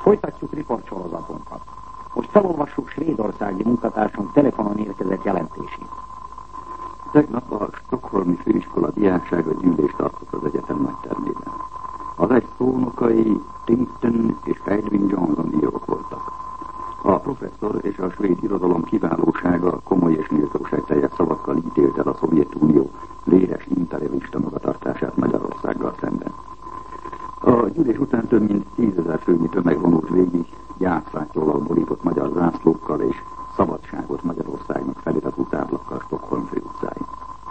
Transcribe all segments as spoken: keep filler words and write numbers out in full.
Folytatjuk riportsorozatunkat. Most felolvassuk svédországi munkatársunk telefonon érkezett jelentését. Tegnap a stockholmi főiskola diáksága gyűlést tartott az egyetem nagytermében. Az egy szónokai Tington és Edwin Johnson írók voltak. A professzor és a svéd irodalom kiválósága komoly és méltóságteljes szavakkal ítélt el a Szovjetunió véres imperialista magatartását Magyarországgal szemben. A gyűlés után több mint tízezer főnyi tömeg vonult végig gyászfáklyóval borított magyar zászlókkal és szabadságot Magyarországnak feliratú táblakkal Stockholm főutcáin.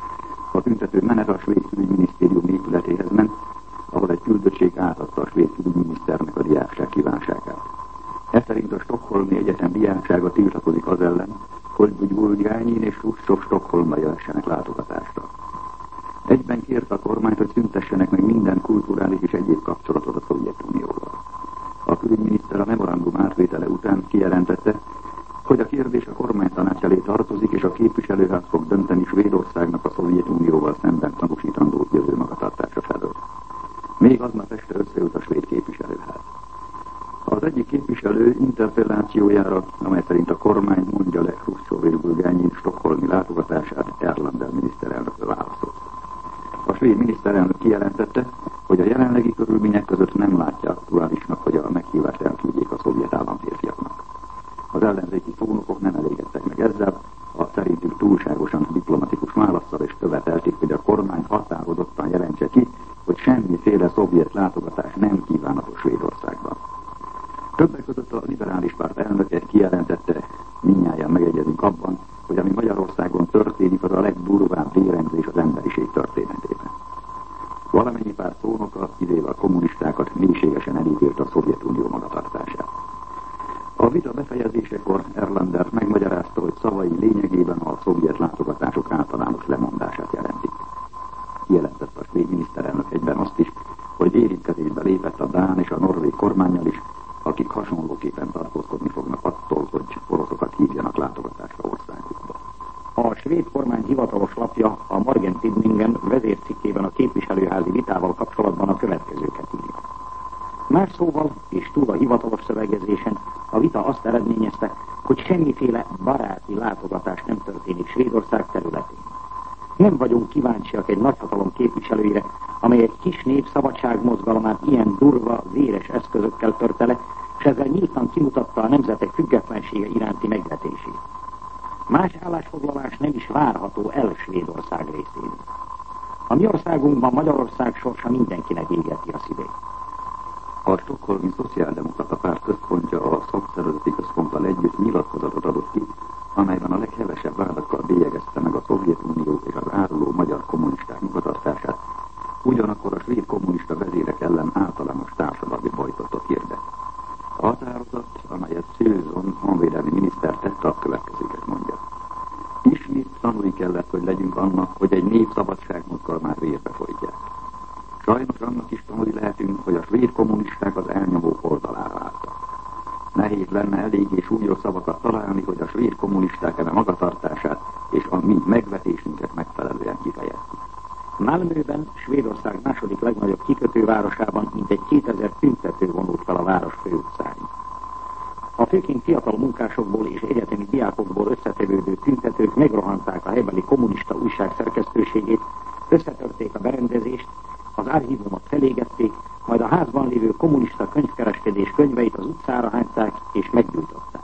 A tüntető menet a svéd külügyminisztérium épületéhez ment, ahol egy küldöttség átadta a svéd külügyminiszternek a diákság kívánságát. Ez szerint a Stockholmi Egyetem diáksága tiltakozik az ellen, hogy Gyurcsányin és Hruscsov Stockholmba jöhessenek látogatásra. Egyben kérte a kormányt, hogy szüntessenek meg minden kulturális és egyéb kapcsolatot a Szovjetunióval. A külügyminiszter a memorandum átvétele után kijelentette, hogy a kérdés a kormánytanács elé tartozik, és a képviselőház fog dönteni Svédországnak a Szovjetunióval szemben tanúsítandó jövő magatartása felől. Még aznap este összeült a svéd képviselőház. Az egyik képviselő interpellációjára, amely szerint a kormány mondja le Hruscsov és Gyurcsányin stockholmi látogatását, Erlander miniszterelnök válaszolt. A svéd miniszterelnök kijelentette, hogy a jelenlegi körülmények között nem látja aktuálisnak, hogy a meghívást elküldjék a szovjet államférfiaknak. Az ellenzéki szónokok nem elégedtek meg ezzel, a szerintük túlságosan diplomatikus válasszal, és követelték, hogy a kormány határozottan jelentse ki, hogy semmiféle szovjet látogatás nem kívánatos Svédországban. Többek között a liberális párt elnöke kijelentette, mindnyájan megegyezünk abban, hogy ami Magyarországon történik, az a legdurvább vérengzés az emberiség történetében. Valamennyi párt szónoka, kivéve a kommunistákat, mélységesen elítélte a Szovjetunió magatartását. A vita befejezésekor Erlander megmagyarázta, hogy szavai lényegében a szovjet látogatások általános lemondását jelentik. Kijelentette a svéd miniszterelnök egyben azt is, hogy érintkezésbe lépett a dán és a norvég kormánnyal is, akik hasonlóképpen tartózkodni fognak attól, hogy oroszokat hívjanak látogatásra országukba. A svéd kormány hivatalos lapja a Morgen Tidningen vezércikkében a képviselőházi vitával kapcsolatban a következőket írja. Más szóval, és túl a hivatalos szövegezésen, a vita azt eredményezte, hogy semmiféle baráti látogatás nem történik Svédország területén. Nem vagyunk kíváncsiak egy nagyhatalom képviselőire, amely egy kis nép szabadságmozgalomát ilyen durva, véres eszközökkel törte le, és ezzel nyíltan kimutatta a nemzetek függetlensége iránti megvetését. Más állásfoglalás nem is várható el Svédország részéről. A mi országunkban Magyarország sorsa mindenkinek égeti a szívét. A stockholmi szociáldemokrata párt központja a szakszervezeti központtal együtt nyilatkozatot adott ki, amelyben a leghevesebb vádakkal bélyegezte meg a Szovjetunió és az áruló magyar kommunisták magatartását, ugyanakkor a svéd kommunista vezérek ellen általános társadalmi bojkottot hirdet. A határozat, amelyet Szőzon honvédelmi miniszter tette, a következőket mondja. Ismét tanulni kellett, hogy legyünk annak, hogy egy nép szabadságmozgalmát vérbe folytják. Sajnos annak is tanulni lehetünk, hogy a svéd kommunisták az elnyomó oldalára álltak. Nehéz lenne eléggé súlyos szavakat találni, hogy a svéd kommunisták eme magatartását és a mi megvetésünket megfelelően kifejezzük. Malmöben, Svédország második legnagyobb kikötővárosában mintegy kétezer tüntető vonult fel a város főutcáin. A főként fiatal munkásokból és egyetemi diákokból összetevődő tüntetők megrohanták a helybeli kommunista újság szerkesztőségét, összetörték a berendezést, az archívumot felégették, majd a házban lévő kommunista könyvkereskedés könyveit az utcára hányták és meggyújtották.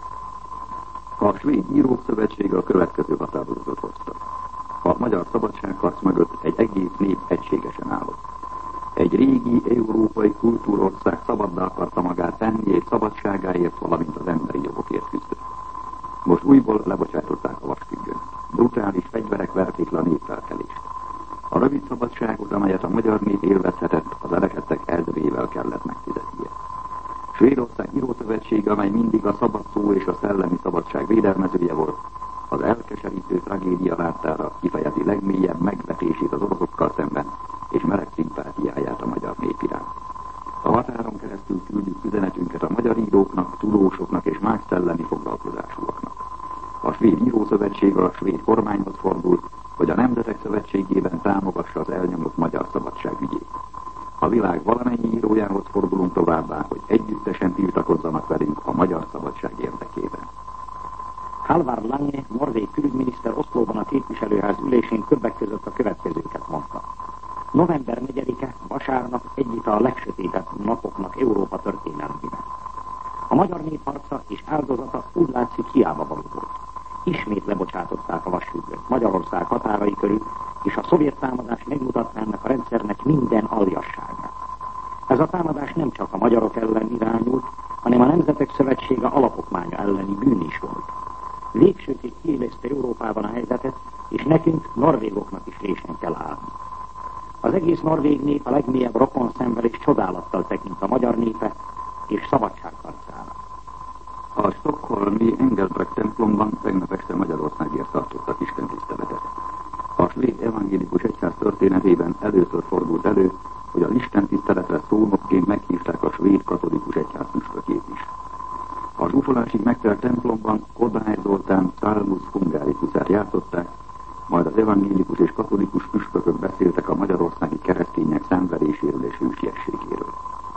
A Svéd Írók Szövetsége a következő határozatot hozta. A magyar szabadságharc mögött egy egész nép egységesen állott. Egy régi európai kultúrország szabaddá akarta magát tenni, és szabadságáért, valamint az emberi jogokért küzdött. Most újból lebocsátották a vasfüggönyt. Brutális fegyverek verték le a népfelkelést. A rövid szabadságot, amelyet a magyar nép élvezhetett, az elesettek ezrével kellett megfizetnie. Svédország Írószövetsége, amely mindig a szabad szó és a szellemi szabadság védelmezője volt, az elkeserítő tragédia láttára kifejezi legmélyebb megvetését az oroszokkal szemben, és meleg szimpátiáját a magyar nép iránt. A határon keresztül küldjük üzenetünket a magyar íróknak, tudósoknak és más szellemi foglalkozásúaknak. A Svéd Írószövetség a svéd kormányhoz fordul, hogy a Nemzetek Szövetségében támogassa az elnyomott magyar szabadságügyét. A világ valamennyi írójához fordulunk továbbá, hogy együttesen tiltakozzanak velünk a magyar szabadság érdekében. Halvard Lange, norvég külügyminiszter Oszlóban a képviselőház ülésén többek között a következőket mondta. november negyedike, vasárnap egyik a legsötétebb napoknak Európa történelmében. A magyar nép harca és áldozata úgy látszik hiába való volt. Ismét lebocsátották a vasfüggönyt Magyarország határai körül, és a szovjet támadás megmutatná ennek a rendszernek minden aljasságát. Ez a támadás nem csak a magyarok ellen irányult, hanem a Nemzetek Szövetsége alapokmánya elleni bűn is volt. Végsőkig kiélezte Európában a helyzetet, és nekünk, norvégoknak is résen kell állni. Az egész norvég nép a legmélyebb rokonszenvvel és csodálattal tekint a magyar népe és szabadságharcára. A stockholmi Engelbrekt templomban tegnap este Magyarországért tartottak istentiszteletet. A svéd evangélikus egyház történetében először fordult elő, hogy az istentiszteletre szónokként meghívták a svéd katolikus egyház püspökét is. A zsúfolásig megtelt templomban Kodály Zoltán Salmus Hungáricusát játszották, majd az evangélikus és katolikus püspökök beszéltek a magyarországi keresztények szenvedéséről és hűségességéről.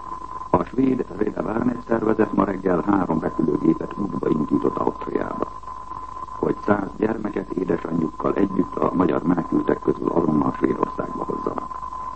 A svéd Reda Wellness szervezet ma reggel három repülőgépet útba indított Ausztriába, hogy száz gyermeket édesanyjukkal együtt a magyar menekültek közül azonnal Svédországba hozzanak.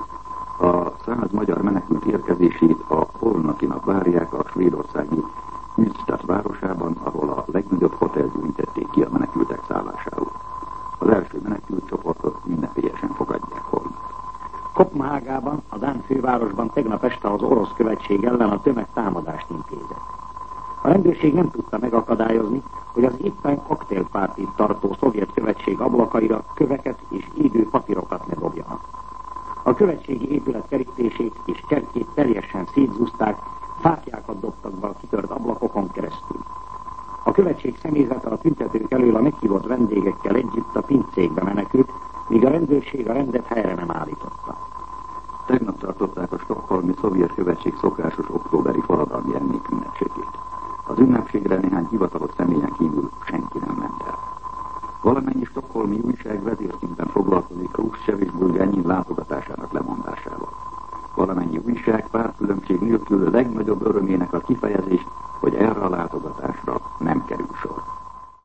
A száz magyar menekült érkezését a holnapi nap várják a svédországi Ystad városában, ahol a legnagyobb hotel gyűjtették ki a menekültek szállásául. Az első menekült csoportot ünnepélyesen fogadják holnap. Kopenhágában, a dán fővárosban tegnap este az orosz követség ellen a tömeg támadást intézett. A rendőrség nem tudta megakadályozni, hogy az éppen koktélpártit tartó szovjet követség ablakaira köveket és égő papírokat ne dobjanak. A követségi épület kerítését és kertjét teljesen szétzúzták, fáklyákat dobtak be a kitört ablakokon keresztül. A követség személyzete a tüntetők elől a meghívott vendégekkel együtt a pincékbe menekült, míg a rendőrség a rendet helyre nem állította. Tegnap tartották a stockholmi szovjet követség szokásos októberi forradalmi emlékünnepségét. Az ünnepségre néhány hivatalos személyen kívül senki nem ment el. Valamennyi stockholmi újság vezérszinten foglalkozik Khrushchev és Bulgányin látogatásának lemondásával. Valamennyi újság pártkülönbség nélkül legnagyobb örömének a kifejezés, hogy erre a látogatásra